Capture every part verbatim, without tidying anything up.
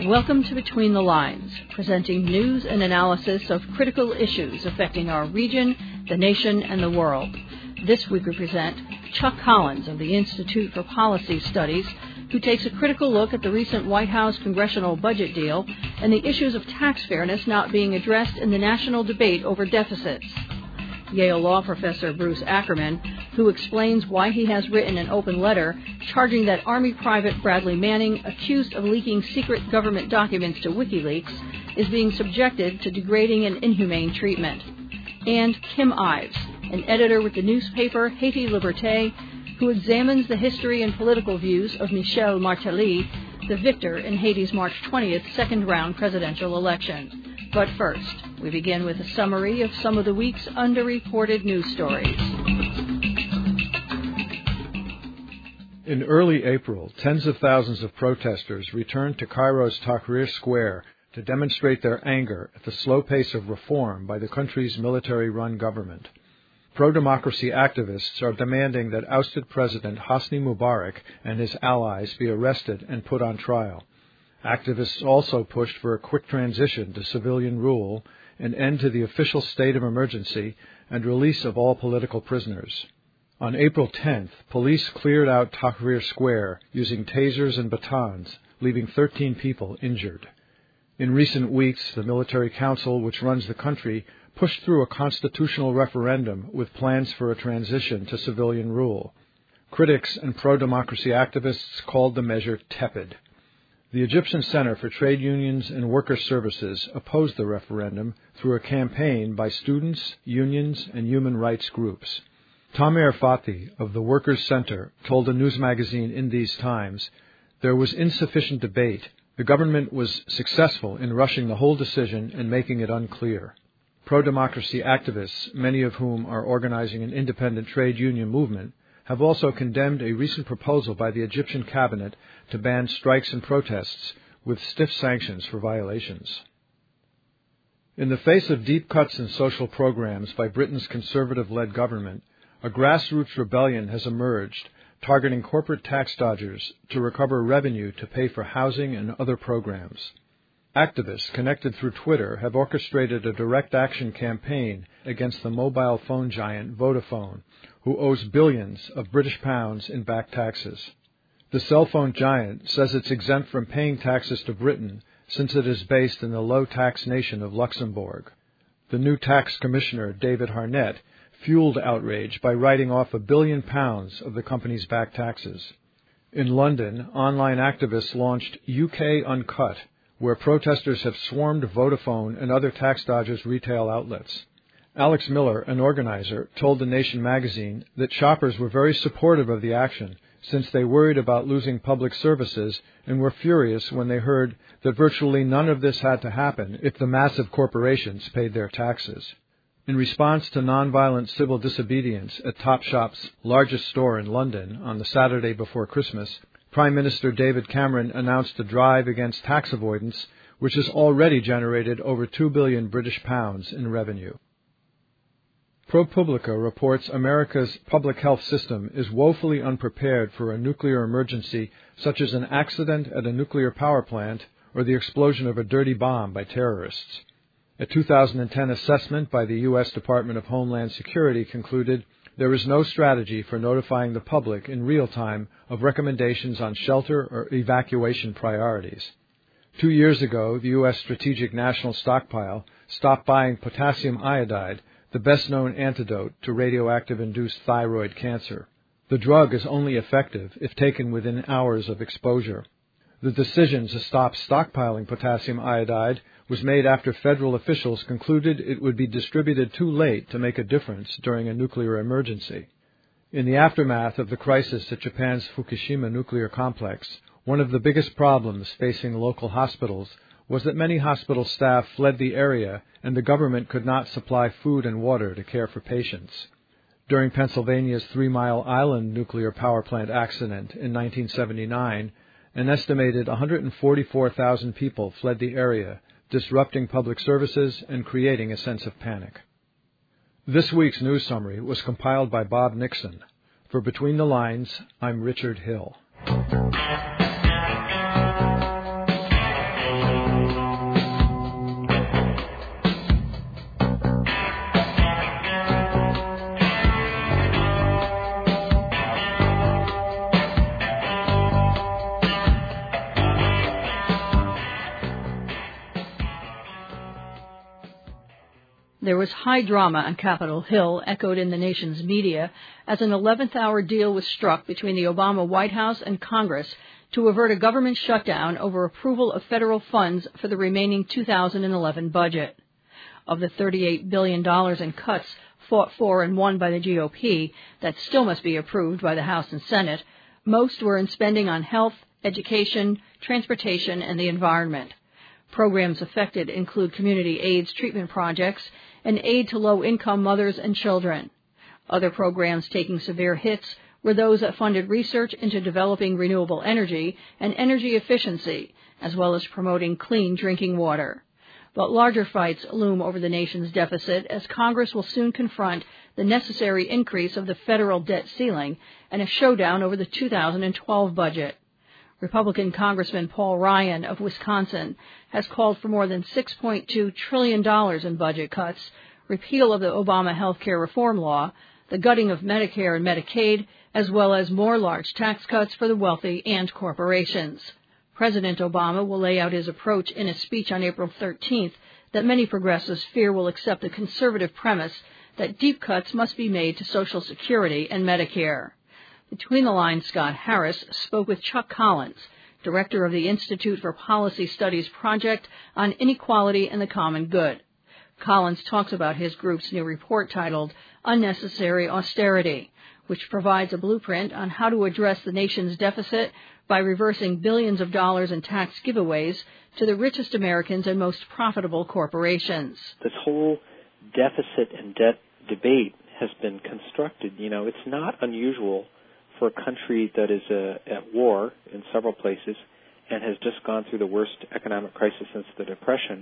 Welcome to Between the Lines, presenting news and analysis of critical issues affecting our region, the nation, and the world. This week we present Chuck Collins of the Institute for Policy Studies, who takes a critical look at the recent White House congressional budget deal and the issues of tax fairness not being addressed in the national debate over deficits. Yale law professor Bruce Ackerman, who explains why he has written an open letter charging that Army Private Bradley Manning, accused of leaking secret government documents to WikiLeaks, is being subjected to degrading and inhumane treatment. And Kim Ives, an editor with the newspaper Haiti Liberté, who examines the history and political views of Michel Martelly, the victor in Haiti's March twentieth second-round presidential election. But first, we begin with a summary of some of the week's underreported news stories. In early April, tens of thousands of protesters returned to Cairo's Tahrir Square to demonstrate their anger at the slow pace of reform by the country's military-run government. Pro-democracy activists are demanding that ousted President Hosni Mubarak and his allies be arrested and put on trial. Activists also pushed for a quick transition to civilian rule, an end to the official state of emergency, and release of all political prisoners. On April tenth, police cleared out Tahrir Square using tasers and batons, leaving thirteen people injured. In recent weeks, the military council, which runs the country, pushed through a constitutional referendum with plans for a transition to civilian rule. Critics and pro-democracy activists called the measure tepid. The Egyptian Center for Trade Unions and Workers' Services opposed the referendum through a campaign by students, unions, and human rights groups. Tamer Fati of the Workers' Center told the news magazine In These Times, "There was insufficient debate. The government was successful in rushing the whole decision and making it unclear." Pro-democracy activists, many of whom are organizing an independent trade union movement, have also condemned a recent proposal by the Egyptian cabinet to ban strikes and protests with stiff sanctions for violations. In the face of deep cuts in social programs by Britain's conservative-led government, a grassroots rebellion has emerged, targeting corporate tax dodgers to recover revenue to pay for housing and other programs. Activists connected through Twitter have orchestrated a direct action campaign against the mobile phone giant Vodafone, who owes billions of British pounds in back taxes. The cell phone giant says it's exempt from paying taxes to Britain since it is based in the low-tax nation of Luxembourg. The new tax commissioner, David Harnett, fueled outrage by writing off a billion pounds of the company's back taxes. In London, online activists launched U K Uncut, where protesters have swarmed Vodafone and other tax dodgers' retail outlets. Alex Miller, an organizer, told The Nation magazine that shoppers were very supportive of the action since they worried about losing public services and were furious when they heard that virtually none of this had to happen if the massive corporations paid their taxes. In response to nonviolent civil disobedience at Topshop's largest store in London on the Saturday before Christmas, Prime Minister David Cameron announced a drive against tax avoidance, which has already generated over two billion British pounds in revenue. ProPublica reports America's public health system is woefully unprepared for a nuclear emergency such as an accident at a nuclear power plant or the explosion of a dirty bomb by terrorists. A two thousand ten assessment by the U S Department of Homeland Security concluded there is no strategy for notifying the public in real time of recommendations on shelter or evacuation priorities. Two years ago, the U S Strategic National Stockpile stopped buying potassium iodide, the best-known antidote to radioactive-induced thyroid cancer. The drug is only effective if taken within hours of exposure. The decision to stop stockpiling potassium iodide was made after federal officials concluded it would be distributed too late to make a difference during a nuclear emergency. In the aftermath of the crisis at Japan's Fukushima nuclear complex, one of the biggest problems facing local hospitals was that many hospital staff fled the area and the government could not supply food and water to care for patients. During Pennsylvania's Three Mile Island nuclear power plant accident in nineteen seventy-nine, an estimated one hundred forty-four thousand people fled the area, disrupting public services and creating a sense of panic. This week's news summary was compiled by Bob Nixon. For Between the Lines, I'm Richard Hill. There was high drama on Capitol Hill, echoed in the nation's media, as an eleventh hour deal was struck between the Obama White House and Congress to avert a government shutdown over approval of federal funds for the remaining two thousand eleven budget. Of the thirty-eight billion dollars in cuts fought for and won by the G O P that still must be approved by the House and Senate, most were in spending on health, education, transportation, and the environment. Programs affected include community AIDS treatment projects and aid to low-income mothers and children. Other programs taking severe hits were those that funded research into developing renewable energy and energy efficiency, as well as promoting clean drinking water. But larger fights loom over the nation's deficit as Congress will soon confront the necessary increase of the federal debt ceiling and a showdown over the two thousand twelve budget. Republican Congressman Paul Ryan of Wisconsin has called for more than six point two trillion dollars in budget cuts, repeal of the Obama health care reform law, the gutting of Medicare and Medicaid, as well as more large tax cuts for the wealthy and corporations. President Obama will lay out his approach in a speech on April thirteenth that many progressives fear will accept the conservative premise that deep cuts must be made to Social Security and Medicare. Between the Lines, Scott Harris spoke with Chuck Collins, director of the Institute for Policy Studies project on inequality and the common good. Collins talks about his group's new report titled Unnecessary Austerity, which provides a blueprint on how to address the nation's deficit by reversing billions of dollars in tax giveaways to the richest Americans and most profitable corporations. This whole deficit and debt debate has been constructed. You know, it's not unusual for a country that is uh, at war in several places and has just gone through the worst economic crisis since the Depression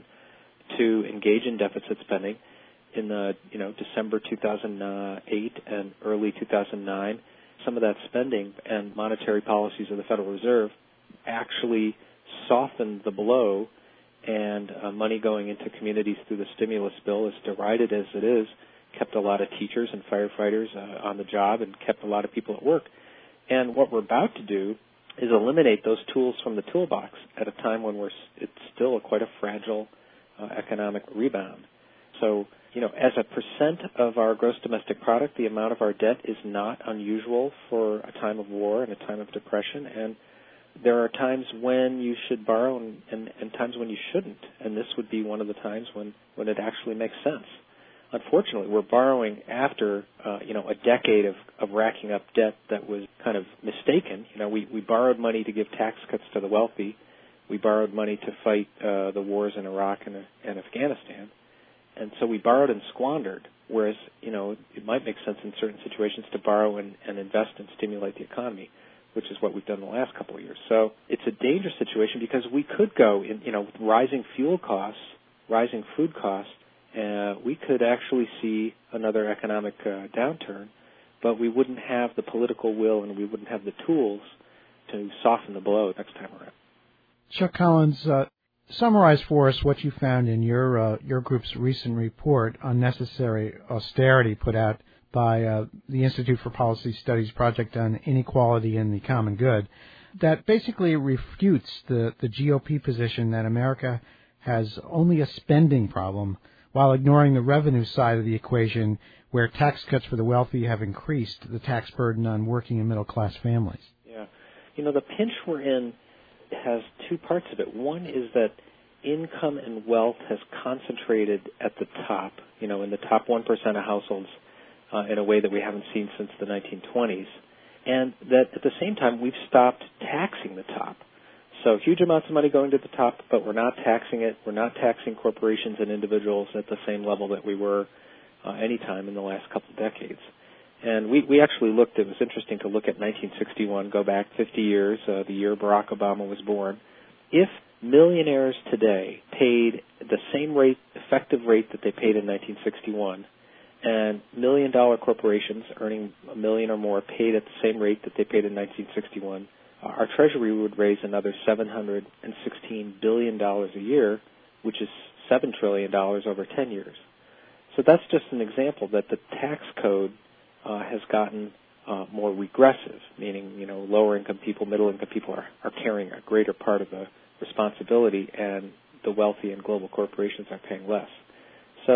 to engage in deficit spending. In the, you know, December two thousand eight and early two thousand nine, some of that spending and monetary policies of the Federal Reserve actually softened the blow, and uh, money going into communities through the stimulus bill, as derided as it is, kept a lot of teachers and firefighters uh, on the job and kept a lot of people at work. And what we're about to do is eliminate those tools from the toolbox at a time when we're it's still a quite a fragile uh, economic rebound. So, you know, as a percent of our gross domestic product, the amount of our debt is not unusual for a time of war and a time of depression. And there are times when you should borrow and, and, and times when you shouldn't. And this would be one of the times when, when it actually makes sense. Unfortunately, we're borrowing after, uh, you know, a decade of, of racking up debt that was kind of mistaken. You know, we, we borrowed money to give tax cuts to the wealthy. We borrowed money to fight uh, the wars in Iraq and, and Afghanistan. And so we borrowed and squandered, whereas, you know, it might make sense in certain situations to borrow and, and invest and stimulate the economy, which is what we've done the last couple of years. So it's a dangerous situation because we could go in, you know, with rising fuel costs, rising food costs, uh, we could actually see another economic uh, downturn, but we wouldn't have the political will and we wouldn't have the tools to soften the blow next time around. Chuck Collins, uh, summarize for us what you found in your uh, your group's recent report, Unnecessary Austerity, put out by uh, the Institute for Policy Studies project on inequality and the common good, that basically refutes the, the G O P position that America has only a spending problem while ignoring the revenue side of the equation, where tax cuts for the wealthy have increased the tax burden on working and middle-class families. Yeah. You know, the pinch we're in has two parts of it. One is that income and wealth has concentrated at the top, you know, in the top one percent of households uh, in a way that we haven't seen since the nineteen twenties. And that at the same time, we've stopped taxing the top. So huge amounts of money going to the top, but we're not taxing it. We're not taxing corporations and individuals at the same level that we were uh, any time in the last couple of decades. And we, we actually looked, it was interesting to look at nineteen sixty-one, go back fifty years, uh, the year Barack Obama was born. If millionaires today paid the same rate, effective rate that they paid in nineteen sixty-one, and million-dollar corporations earning a million or more paid at the same rate that they paid in nineteen sixty-one, uh, our Treasury would raise another seven hundred sixteen billion dollars a year, which is seven trillion dollars over ten years. So that's just an example that the tax code Uh, has gotten uh, more regressive, meaning, you know, lower-income people, middle-income people are, are carrying a greater part of the responsibility, and the wealthy and global corporations are paying less. So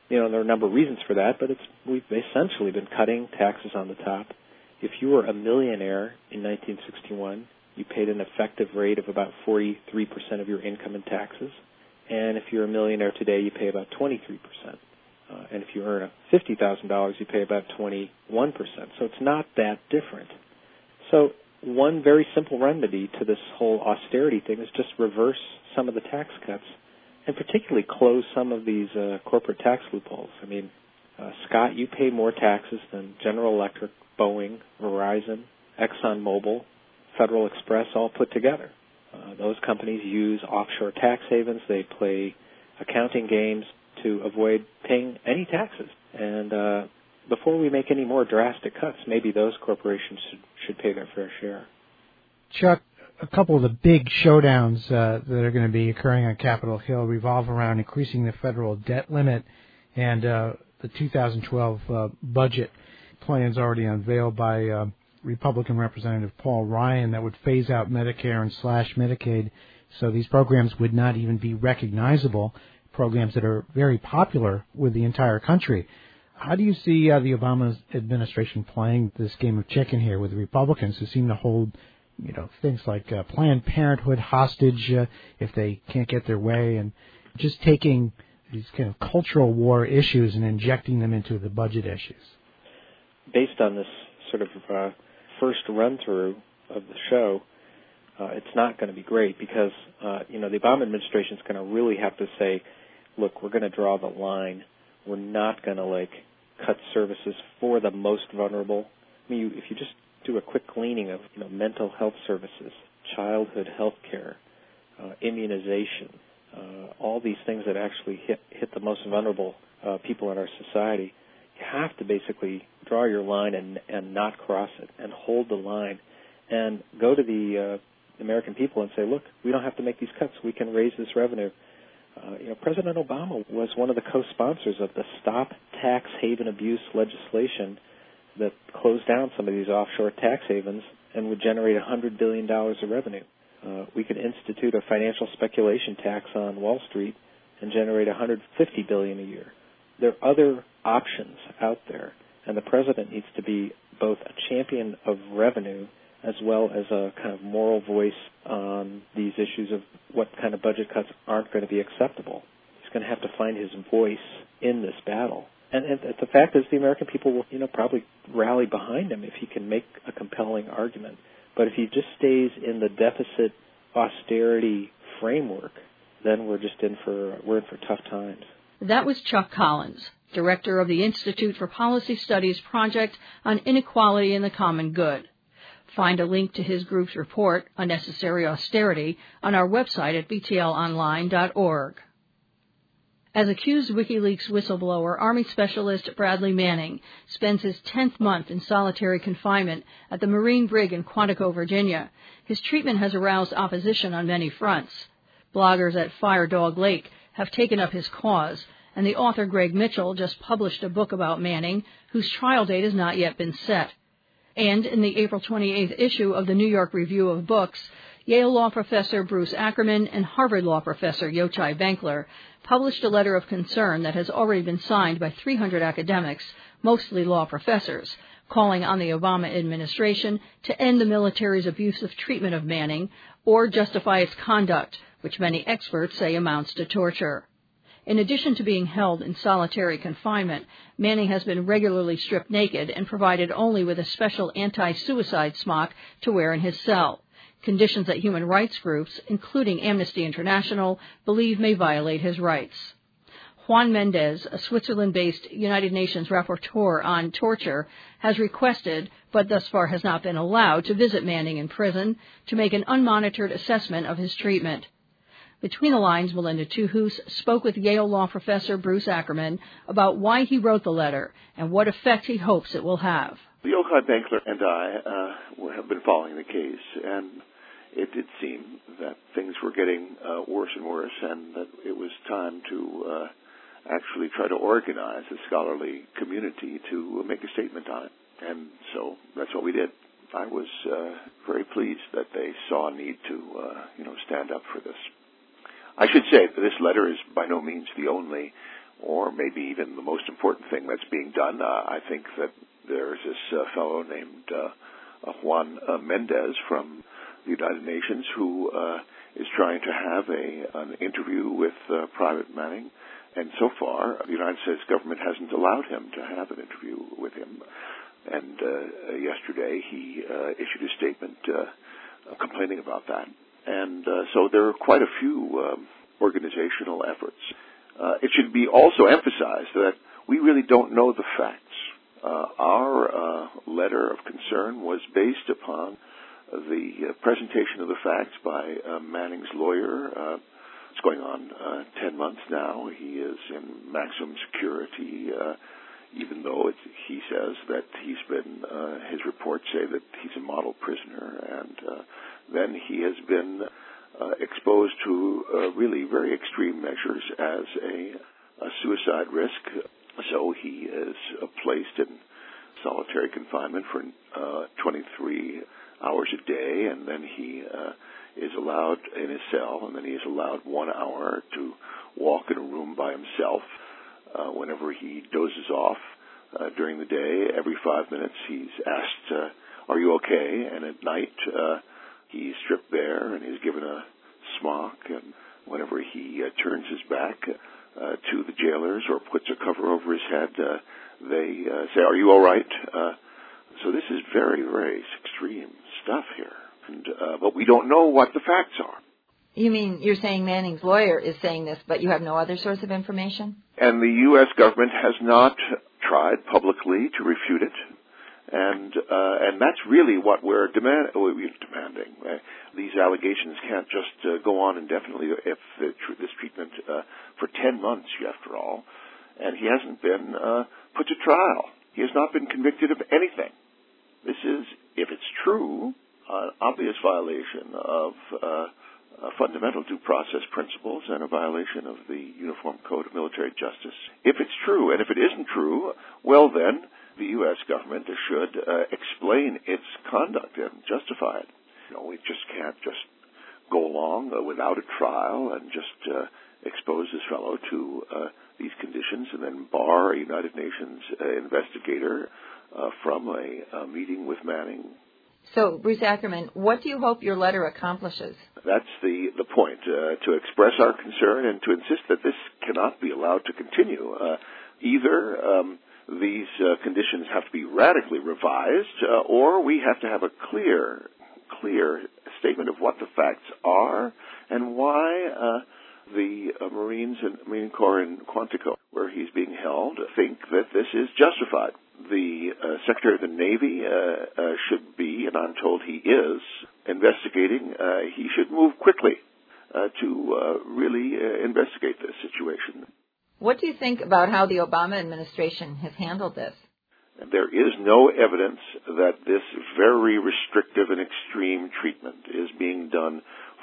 You know, there are a number of reasons for that, but it's we've essentially been cutting taxes on the top. If you were a millionaire in nineteen sixty-one, you paid an effective rate of about forty-three percent of your income in taxes. And if you're a millionaire today, you pay about twenty-three percent. Uh, and if you earn fifty thousand dollars, you pay about twenty-one percent. So it's not that different. So one very simple remedy to this whole austerity thing is just reverse some of the tax cuts, and particularly close some of these uh, corporate tax loopholes. I mean, uh, Scott, you pay more taxes than General Electric, Boeing, Verizon, ExxonMobil, Federal Express all put together. Uh, those companies use offshore tax havens. They play accounting games to avoid paying any taxes. And uh, before we make any more drastic cuts, maybe those corporations should, should pay their fair share. Chuck, a couple of the big showdowns uh, that are going to be occurring on Capitol Hill revolve around increasing the federal debt limit and uh, the two thousand twelve uh, budget plans already unveiled by uh, Republican Representative Paul Ryan that would phase out Medicare and slash Medicaid, so these programs would not even be recognizable, programs that are very popular with the entire country. How do you see uh, the Obama administration playing this game of chicken here with the Republicans, who seem to hold, you know, things like uh, Planned Parenthood hostage uh, if they can't get their way, and just taking these kind of cultural war issues and injecting them into the budget issues? Based on this sort of uh, first run-through of the show, uh, it's not going to be great because, uh, you know, the Obama administration is going to really have to say, look, we're going to draw the line. We're not going to, like, cut services for the most vulnerable. I mean, you, if you just do a quick cleaning of, you know, mental health services, childhood health care, uh, immunization, uh, all these things that actually hit, hit the most vulnerable uh, people in our society, you have to basically draw your line and, and not cross it and hold the line and go to the uh, American people and say, look, we don't have to make these cuts. We can raise this revenue. Uh, you know, President Obama was one of the co-sponsors of the Stop Tax Haven Abuse legislation that closed down some of these offshore tax havens and would generate one hundred billion dollars of revenue. Uh, we could institute a financial speculation tax on Wall Street and generate one hundred fifty billion dollars a year. There are other options out there, and the president needs to be both a champion of revenue as well as a kind of moral voice on these issues of what kind of budget cuts aren't going to be acceptable. He's going to have to find his voice in this battle. And, and the fact is the American people will, you know, probably rally behind him if he can make a compelling argument. But if he just stays in the deficit austerity framework, then we're just in for we're in for tough times. That was Chuck Collins, director of the Institute for Policy Studies project on inequality and the common good. Find a link to his group's report, Unnecessary Austerity, on our website at b t l online dot org. As accused WikiLeaks whistleblower, Army Specialist Bradley Manning spends his tenth month in solitary confinement at the Marine Brig in Quantico, Virginia. His treatment has aroused opposition on many fronts. Bloggers at Fire Dog Lake have taken up his cause, and the author Greg Mitchell just published a book about Manning, whose trial date has not yet been set. And in the April twenty-eighth issue of the New York Review of Books, Yale law professor Bruce Ackerman and Harvard law professor Yochai Benkler published a letter of concern that has already been signed by three hundred academics, mostly law professors, calling on the Obama administration to end the military's abusive treatment of Manning or justify its conduct, which many experts say amounts to torture. In addition to being held in solitary confinement, Manning has been regularly stripped naked and provided only with a special anti-suicide smock to wear in his cell, conditions that human rights groups, including Amnesty International, believe may violate his rights. Juan Mendez, a Switzerland-based United Nations rapporteur on torture, has requested, but thus far has not been allowed, to visit Manning in prison to make an unmonitored assessment of his treatment. Between the Lines, Melinda Tuhus spoke with Yale law professor Bruce Ackerman about why he wrote the letter and what effect he hopes it will have. Yochai Benkler and I uh, have been following the case, and it did seem that things were getting uh, worse and worse, and that it was time to uh, actually try to organize a scholarly community to make a statement on it. And so that's what we did. I was uh, very pleased that they saw a need to, uh, you know, stand up for this. I should say that this letter is by no means the only or maybe even the most important thing that's being done. Uh, I think that there's this uh, fellow named uh, uh, Juan uh, Mendez from the United Nations who uh, is trying to have a an interview with uh, Private Manning, and so far the United States government hasn't allowed him to have an interview with him. And uh, yesterday he uh, issued a statement uh, complaining about that. And uh, so there are quite a few um, organizational efforts. Uh, it should be also emphasized that we really don't know the facts. Uh, our uh, letter of concern was based upon the uh, presentation of the facts by uh, Manning's lawyer. Uh, it's going on uh, ten months now. He is in maximum security, uh, even though it's, he says that he's been, uh, his reports say that he's a model prisoner, and uh, then he has been uh, exposed to uh, really very extreme measures as a, a suicide risk. So he is uh, placed in solitary confinement for uh, twenty-three hours a day, and then he uh, is allowed in his cell, and then he is allowed one hour to walk in a room by himself. Uh, whenever he dozes off uh, during the day, every five minutes he's asked, uh, are you okay? And at night uh, he's stripped bare and he's given a smock, and whenever he uh, turns his back uh, to the jailers or puts a cover over his head, uh, they uh, say, are you all right? Uh, so this is very, very extreme stuff here, and, uh, but we don't know what the facts are. You mean you're saying Manning's lawyer is saying this, but you have no other source of information? And the U S government has not tried publicly to refute it, and uh, and that's really what we're demand- we're demanding. Uh, these allegations can't just uh, go on indefinitely if the tr- this treatment uh, for ten months, after all, and he hasn't been uh, put to trial. He has not been convicted of anything. This is, if it's true, an obvious violation of Uh, Uh, fundamental due process principles and a violation of the Uniform Code of Military Justice. If it's true, and if it isn't true, well then, the U S government should uh, explain its conduct and justify it. You know, we just can't just go along uh, without a trial and just uh, expose this fellow to uh, these conditions and then bar a United Nations uh, investigator uh, from a, a meeting with Manning. So, Bruce Ackerman, what do you hope your letter accomplishes? That's the, the point, uh, to express our concern and to insist that this cannot be allowed to continue. Uh, either um, these uh, conditions have to be radically revised, uh, or we have to have a clear, clear statement of what the facts are and why uh, the uh, Marines and Marine Corps in Quantico, where he's being held, think that this is justified. The uh, Secretary of the Navy uh, uh, should be, and I'm told he is, investigating. Uh, he should move quickly uh, to uh, really uh, investigate this situation. What do you think about how the Obama administration has handled this? There is no evidence that this very restrictive and extreme treatment is being done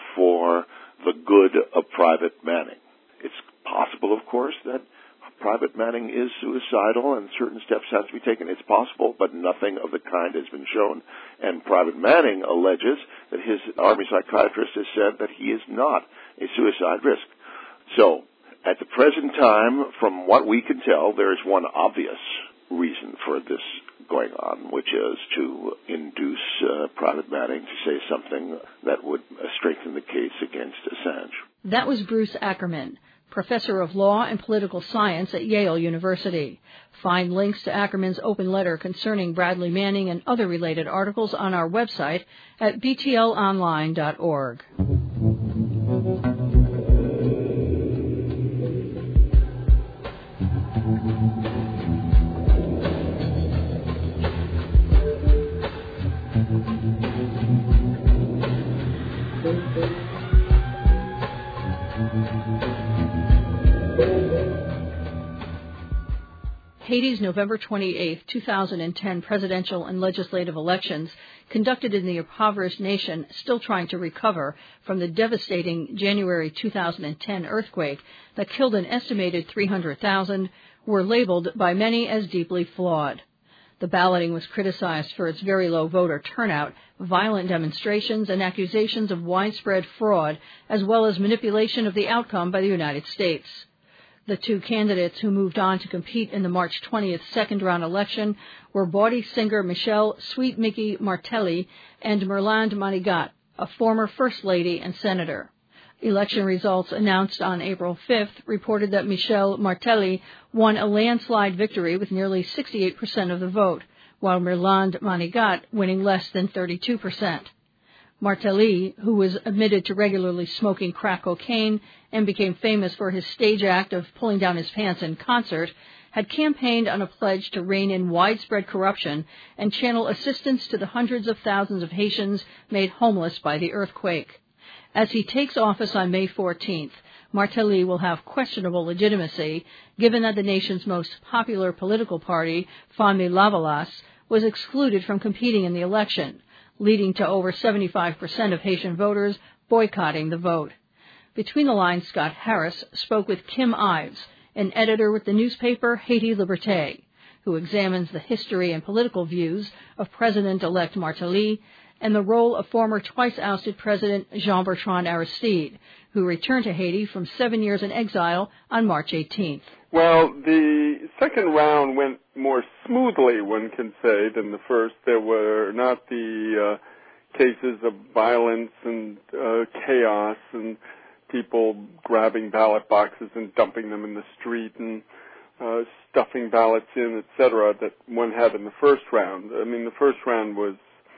for the good of Private Manning. It's possible, of course, that Private Manning is suicidal and certain steps have to be taken. It's possible, but nothing of the kind has been shown. And Private Manning alleges that his Army psychiatrist has said that he is not a suicide risk. So, at the present time, from what we can tell, there is one obvious reason for this going on, which is to induce uh, Private Manning to say something that would uh, strengthen the case against Assange. That was Bruce Ackerman, Professor of Law and Political Science at Yale University. Find links to Ackerman's open letter concerning Bradley Manning and other related articles on our website at b t l online dot org. Haiti's November twenty-eighth, two thousand ten presidential and legislative elections, conducted in the impoverished nation still trying to recover from the devastating January two thousand ten earthquake that killed an estimated three hundred thousand, were labeled by many as deeply flawed. The balloting was criticized for its very low voter turnout, violent demonstrations, and accusations of widespread fraud, as well as manipulation of the outcome by the United States. The two candidates who moved on to compete in the March twentieth second-round election were bawdy singer Michelle Sweet Mickey Martelly and Merlande Manigat, a former First Lady and Senator. Election results announced on April fifth reported that Michelle Martelly won a landslide victory with nearly sixty-eight percent of the vote, while Merlande Manigat winning less than thirty-two percent. Martelly, who was admitted to regularly smoking crack cocaine and became famous for his stage act of pulling down his pants in concert, had campaigned on a pledge to rein in widespread corruption and channel assistance to the hundreds of thousands of Haitians made homeless by the earthquake. As he takes office on May fourteenth, Martelly will have questionable legitimacy, given that the nation's most popular political party, Famille Lavalas, was excluded from competing in the election, leading to over seventy-five percent of Haitian voters boycotting the vote. Between the lines, Scott Harris spoke with Kim Ives, an editor with the newspaper Haiti Liberté, who examines the history and political views of President-elect Martelly and the role of former twice-ousted President Jean-Bertrand Aristide, who returned to Haiti from seven years in exile on March eighteenth. Well, the second round went more smoothly, one can say, than the first. There were not the uh, cases of violence and uh, chaos and people grabbing ballot boxes and dumping them in the street and uh, stuffing ballots in, et cetera, that one had in the first round. I mean, the first round was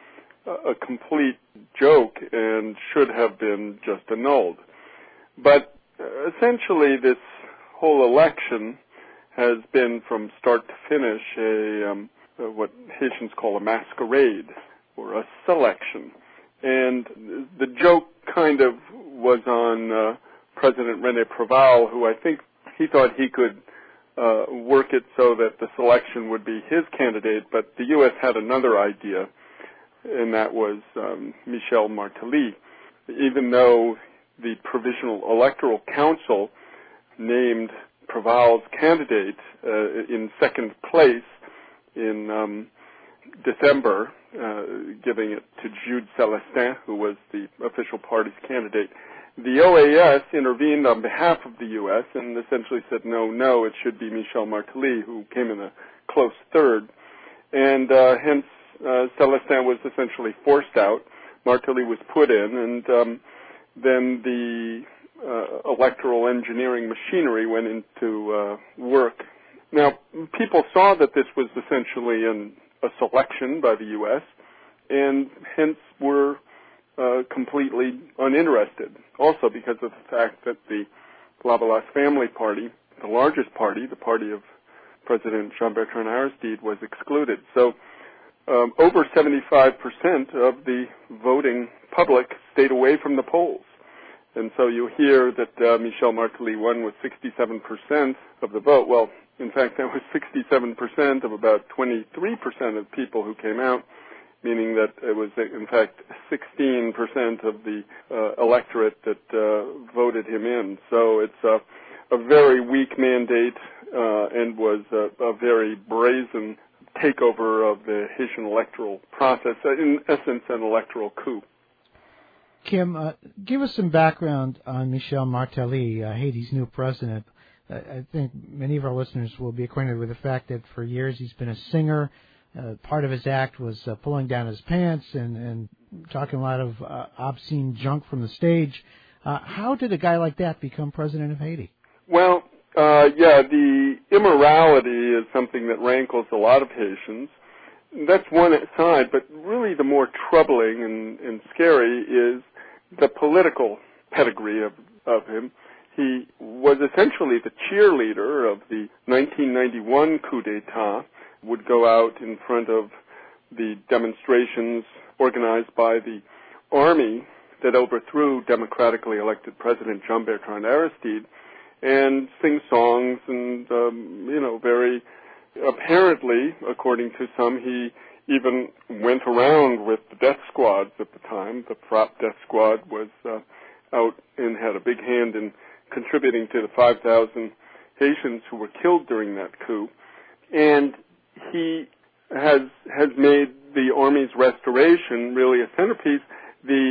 a complete joke and should have been just annulled. But uh, essentially this whole election has been from start to finish a um, uh, what Haitians call a masquerade or a selection. And the joke kind of was on uh, President René Préval, who I think he thought he could uh, work it so that the selection would be his candidate, but the U S had another idea, and that was um, Michelle Martelly. Even though the Provisional Electoral Council named Préval's candidate uh, in second place in um, December, uh, giving it to Jude Celestin, who was the official party's candidate, the O A S intervened on behalf of the U S and essentially said, no, no, it should be Michelle Martelly, who came in a close third. And uh, hence, Uh, Celestin was essentially forced out. Martelly was put in, and um, then the uh, electoral engineering machinery went into uh, work. Now, people saw that this was essentially an, a selection by the U S, and hence were uh, completely uninterested. Also because of the fact that the Lavalas family party, the largest party, the party of President Jean-Bertrand Aristide, was excluded. So Um, over seventy-five percent of the voting public stayed away from the polls. And so you hear that uh, Michelle Martelly won with sixty-seven percent of the vote. Well, in fact, that was sixty-seven percent of about twenty-three percent of people who came out, meaning that it was, in fact, sixteen percent of the uh, electorate that uh, voted him in. So it's a, a very weak mandate uh, and was a, a very brazen takeover of the Haitian electoral process, in essence, an electoral coup. Kim, uh, give us some background on Michel Martelly, uh, Haiti's new president. Uh, I think many of our listeners will be acquainted with the fact that for years he's been a singer. Uh, part of his act was uh, pulling down his pants and, and talking a lot of uh, obscene junk from the stage. Uh, how did a guy like that become president of Haiti? Well, Uh, yeah, the immorality is something that rankles a lot of Haitians. That's one side, but really the more troubling and, and scary is the political pedigree of, of him. He was essentially the cheerleader of the nineteen ninety-one coup d'etat, would go out in front of the demonstrations organized by the army that overthrew democratically elected President Jean-Bertrand Aristide, and sing songs and, um, you know, very apparently, according to some, he even went around with the death squads at the time. The Frapp death squad was uh, out and had a big hand in contributing to the five thousand Haitians who were killed during that coup. And he has has made the Army's restoration really a centerpiece. The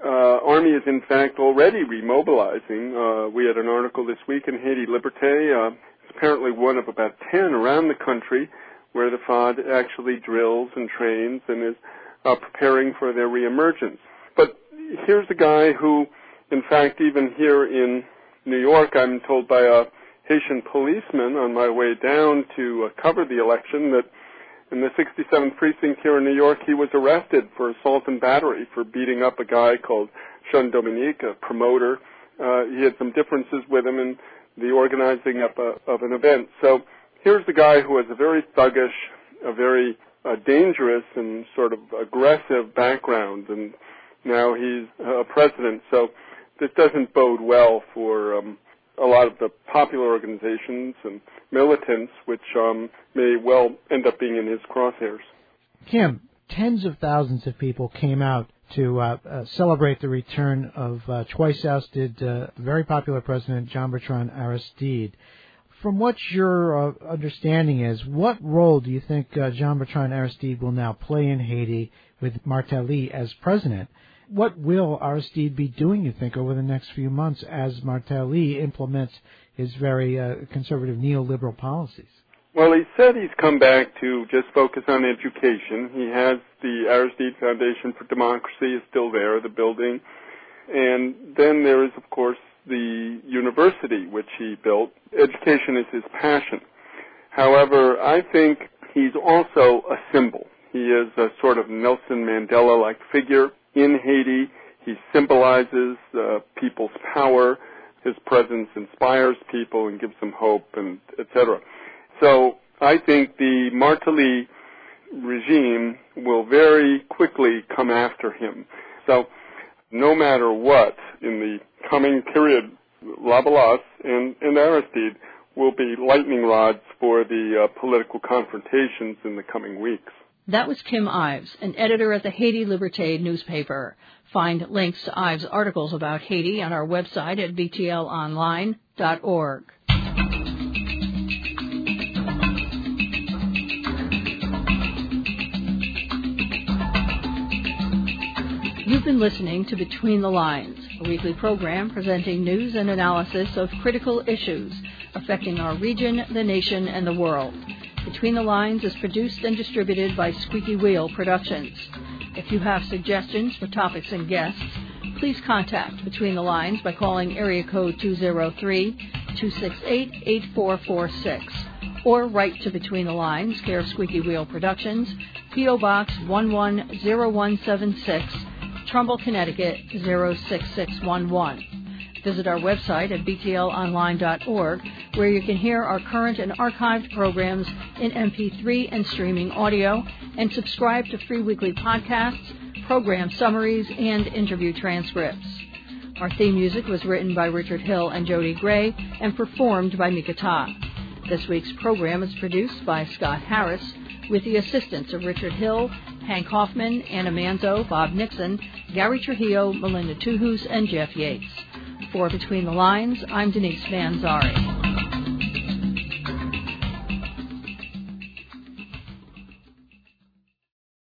uh, Army is in fact already remobilizing. Uh, we had an article this week in Haiti Liberté. Uh, it's apparently one of about ten around the country where the F A D actually drills and trains and is uh, preparing for their reemergence. But here's a guy who, in fact, even here in New York, I'm told by a Haitian policeman on my way down to uh, cover the election that in the sixty-seventh precinct here in New York, he was arrested for assault and battery for beating up a guy called Sean Dominique, a promoter. Uh, he had some differences with him in the organizing up a, of an event. So here's the guy who has a very thuggish, a very uh, dangerous and sort of aggressive background, and now he's a president. So this doesn't bode well for um, a lot of the popular organizations and militants, which um, may well end up being in his crosshairs. Kim, tens of thousands of people came out to uh, uh, celebrate the return of uh, twice ousted, uh, very popular President Jean-Bertrand Aristide. From what your uh, understanding is, what role do you think uh, Jean-Bertrand Aristide will now play in Haiti with Martelly as president? What will Aristide be doing, you think, over the next few months as Martelly implements his very uh, conservative neoliberal policies? Well, he said he's come back to just focus on education. He has the Aristide Foundation for Democracy is still there, the building. And then there is, of course, the university which he built. Education is his passion. However, I think he's also a symbol. He is a sort of Nelson Mandela-like figure in Haiti. He symbolizes uh, people's power. His presence inspires people and gives them hope, and et cetera. So I think the Martelly regime will very quickly come after him. So no matter what, in the coming period, Labalas and, and Aristide will be lightning rods for the uh, political confrontations in the coming weeks. That was Kim Ives, an editor at the Haiti Liberté newspaper. Find links to Ives' articles about Haiti on our website at b t l online dot org. You've been listening to Between the Lines, a weekly program presenting news and analysis of critical issues affecting our region, the nation, and the world. Between the Lines is produced and distributed by Squeaky Wheel Productions. If you have suggestions for topics and guests, please contact Between the Lines by calling area code two oh three, two six eight, eight four four six or write to Between the Lines, care of Squeaky Wheel Productions, P O Box one one zero one seven six, Trumbull, Connecticut zero six six one one. Visit our website at b t l online dot org, where you can hear our current and archived programs in M P three and streaming audio, and subscribe to free weekly podcasts, program summaries, and interview transcripts. Our theme music was written by Richard Hill and Jody Gray and performed by Mika Ta. This week's program is produced by Scott Harris with the assistance of Richard Hill, Hank Hoffman, Anna Manzo, Bob Nixon, Gary Trujillo, Melinda Tuhus, and Jeff Yates. For Between the Lines, I'm Denise Manzari.